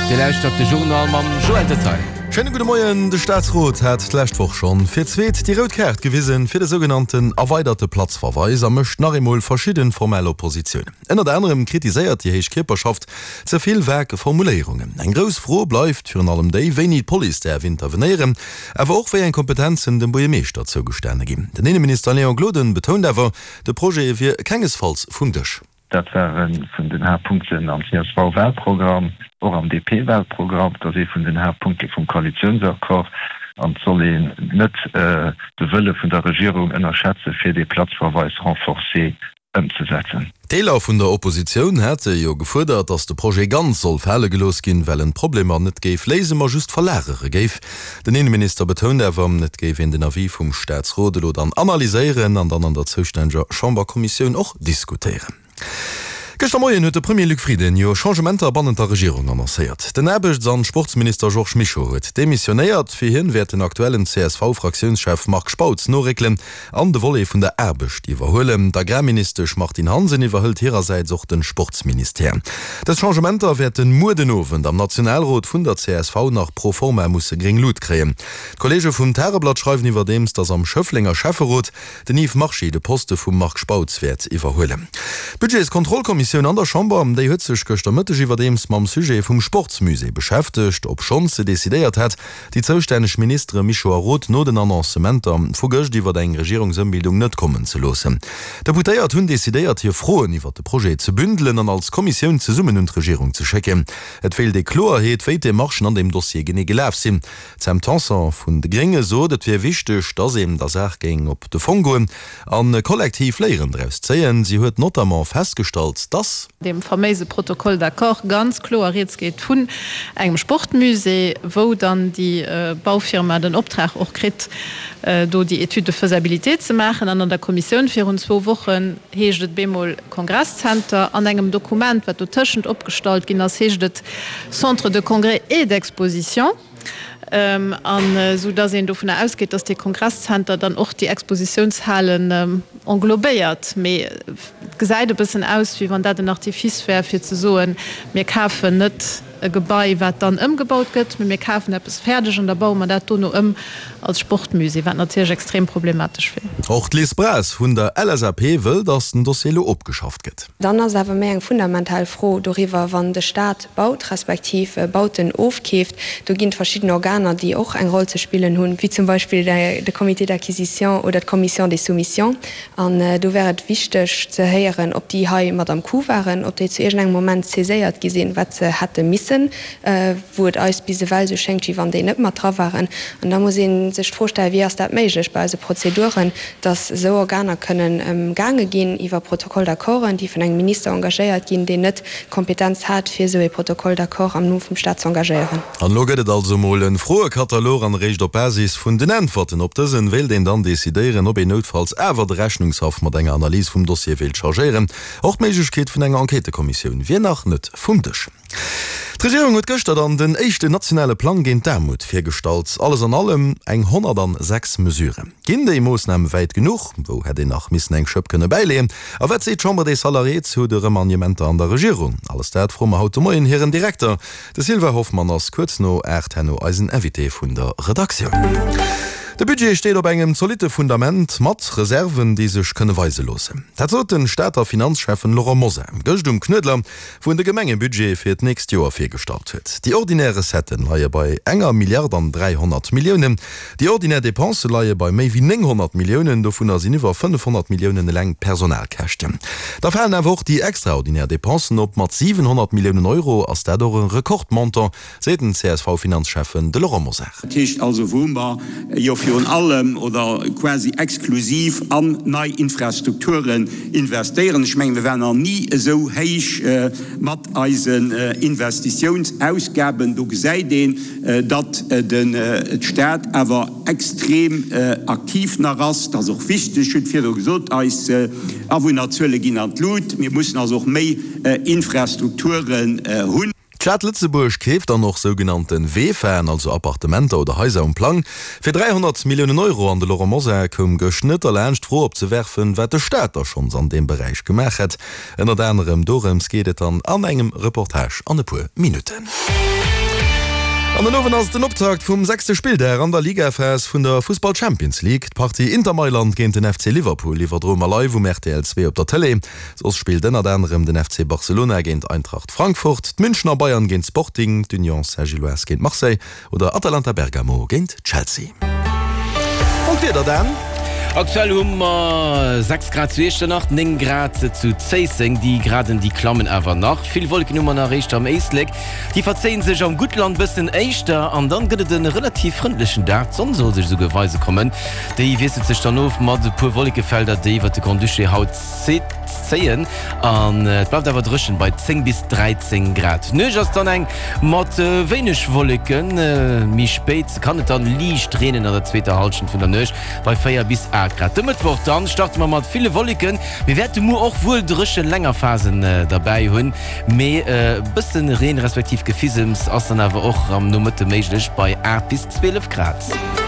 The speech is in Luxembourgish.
Der Leistadt de Journal mam Joel Detail. Schönen guten Morgen, der Staatsrat hat letzte Woche schon für zweit die Rotkarte gewiesen für den sogenannten erweiterte Platzverweis und möchte nach einmal verschiedene formelle Oppositionen. Unter anderem kritisiert die Heischkörperschaft zu viel Werke Formulierungen. Ein groß Froh bleibt für allem die, wenn die Polizei intervenieren, aber auch für Kompetenzen dem Bürgermeister zugestanden geben. Der Innenminister Leon Gloden betont aber, das Projekt wird keinesfalls fundisch. Dat waren vun den Haarpunkten am CSV-Wahlprogramm oder am DP-Wahlprogramm, dat vun den Haarpunkte vum Koalitionsakkord an soll net de Wëlle vun der Regierung ënnerschätze fir de Platzverweis renforcé umzusetzen. Teler vun der Opposition hätte jo gefordert, dass de Projekt ganz soll fälle gelos gin, well en Problem net geif lesemer just verlärere geif. Den Innenminister betont net geif in den Avis vum Staatsrat oder dann analyseieren an dann an der zuständiger Chamberkommission och diskutieren. Gestern Morgen hat der Premier Luc Frieden jo Changementer an der Regierung annonciert. Den Erbecht an Sportsminister Georges Michaud hat demissioniert, für hin wird den aktuellen CSV-Fraktionschef Marc Spautz no regeln an de Wolle vun der Erbecht überholen. Der Agrarminister Martin Hansen überhölt ihrerseits auch den Sportsminister. Das Changementer werden Murdenoven am Nationalrat vun der CSV nach Proforma musssse gering Lut kreen. Kollege vum Terreblatt schreiben über dems, dass am Schöfflinger Schäferrot den Yves Marchi de Poste vum Marc Spautz wird überholen. Budgetskontrollkommission an der Chamber déi huet sech gëchtermëtteg iwwer dems mam Sujet vum Sportsmusee beschäftigt, ob schon se desideiert hat, die zoustännech Minister Michaud Roth no den Annoncementer vu Gëcht iwwer eng Regierungsumbildung net kommen ze losen. Deputéiert hunn desideiert hier froen iwwer de Projekt ze bündeln an als Kommission ze summen und Regierung ze checken. Et fehl de Klorheet wéit de Marschen an dem Dossier gene gelaf sinn. Zem Tanser vun de Gringe so, dat fir wichtech, dats em der Sach ging op de Fongoen an kollektiv Leiieren drefs zeien. Sie huet notamment festgestalt, dass dem vermeise Protokoll d'accord ganz klar jetzt geht vun engem Sportmusee, wo dann die Baufirma den Auftrag auch krit, do die Etude de Faisabilité zu machen. An der Kommission 4 und 2 Wochen hecht het Bemol Kongresscenter an engem Dokument, wat du tschend opgestalt gin as hecht Centre de Congrès et d'Exposition. So da se davon ausgeht, dass die Kongresscenter dann auch die Expositionshallen englobéiert. Geseide bisschen aus, wie wann dat nach die Fiesfir zu soen mir kafe net Gebäi wat dann umgebaut gëtt, mir kafen es fertig und der Bau man dat no als Sportmusee, wat natürlich extrem problematisch will. Auch Lies Bras vun der LSAP will, dass den Dossier opgeschafft gët. Dann ass awer mé eng fundamental froh, doriwer wann de Staat baut respektiv Bauten ofkeft, du ginnt verschiedene Organe, die auch eng Rolle zu spielen hunn, wie zum Beispiel de Komitee d'Acquisition oder d Kommission des Soumission. An du wäret wichtech ze heieren, ob die ha mat am Ku waren, ob de zu eng Moment zeséiert gesinn, wat ze hatte missen, wo aus bisewel so schenkt, wie wann de net mat tra waren. Und da muss sech vorstellen, wie as dat méiglech bei se Prozeduren, dass so Organer können gange gin iwwer Protokoll d'accorden, die vun eng Minister engagéiert gin, de net Kompetenz hat fir so e Protokoll d'accord am Nu vum Staat zu engagieren. An loget also mo en froe Katalog an Recht der Basis vun den Antworten op dëssen will den dann desideieren, ob e notfalls ewer de Rechnungshaft mat enger Analyse vum Dossier will chargieren, och Meigkeet vun enger Enquetekommission wie nach net fundech. Die Regierung hat gestern an den echte nationale Plan gegen Armut firstalt, alles an allem eng 106 Mesuren. Gin de Maßnahmen weit genug, wo hätte den nach missen eng Schöp könne beilehen, aber se Chamber des Salariés zu de Remaniementer an der Regierung. Alles dat frommer haut moien Herren Direktor, de Silva Hoffmann as kurz no Ertenno Eisen invité vun der Redaktion. De Budget steht op engem solide Fundament mat Reserven, die sech könne weiselose. Dat so den Staater Finanzchefen Laurent Moser Gëcht Knödler vun de Gemengebudget fir d nächst Joer firstalt huet. Die ordinäre Setten laie bei enger Milliarden 300 Millionen, die ordinäre Depense laie bei méi wie 900 Millionen, do vun ersinn iwwer 500 Millionen leng Personalkächten. Da fallen erwoch die extraordinäre Depensen op mat 700 Millionen Euro ass datdor een Rekordmonter, se den CSV-Finanzchefen de Laurent Moser. Also wunbar von allem oder quasi exklusiv an neue Infrastrukturen investieren. Ich meine, wir werden nie so heich mat eisen Investitionsausgaben du se den dat den Staat aber extrem aktiv nach ras, das auch wichtig für gesund als natürlich genannt Lot. Wir müssen also auch mehr Infrastrukturen hun. Stadt Lützeburg käft dann noch sogenannten W-Fan, also Appartementer oder Häuser und Plan. Für 300 Millionen Euro an der Laurent Moser kom geschnitter lernst froh abzuwerfen, wat der Staat da schon an dem Bereich gemacht hat. Unter anderem Dorems geht es dann an engem Reportage an ein paar Minuten. An den Owen ass den Optakt vum 6. Spiel der an der Ligafäs vun der Fußball Champions League. Party Inter Mailand géint den FC Liverpool iwwerdromer live RTL2 op der Tele. Sos spielt den anderem den FC Barcelona géint Eintracht Frankfurt, Münchner Bayern géint Sporting, d'Union Saint-Gilloise géint Marseille oder Atalanta Bergamo géint Chelsea. Und wieder dann? Aktuell 6 Grad zu Nacht 9 Grad zu Zeising, die graden die Klammen ewer nach. Viel Wolkennummer nach Recht am Eisleg. Die verzehen sich am Gutland bis den Eichter an dann gëtt den relativ freundlichen Dat son soll sich so geweise kommen. Die wisset sich dann auf mat de pur Wolkefelder, die wat de Kondusche Haut zeien an bleibt awer drschen bei 10 bis 13 Grad. Nech ass dann eng mat wenigch Wolleken mi spät kann et dann liicht tränen an der zweite Halschen vun der Nech bei 4 bis 8 Grad. Mittwoch dann starten man mat viele Wolken. Wir werden mu auch wohl drschen längerphasen dabei hunn me bisssen Reen respektiv Gefisems as dann awer och am Nummer melech bei 8 bis 12 Grad.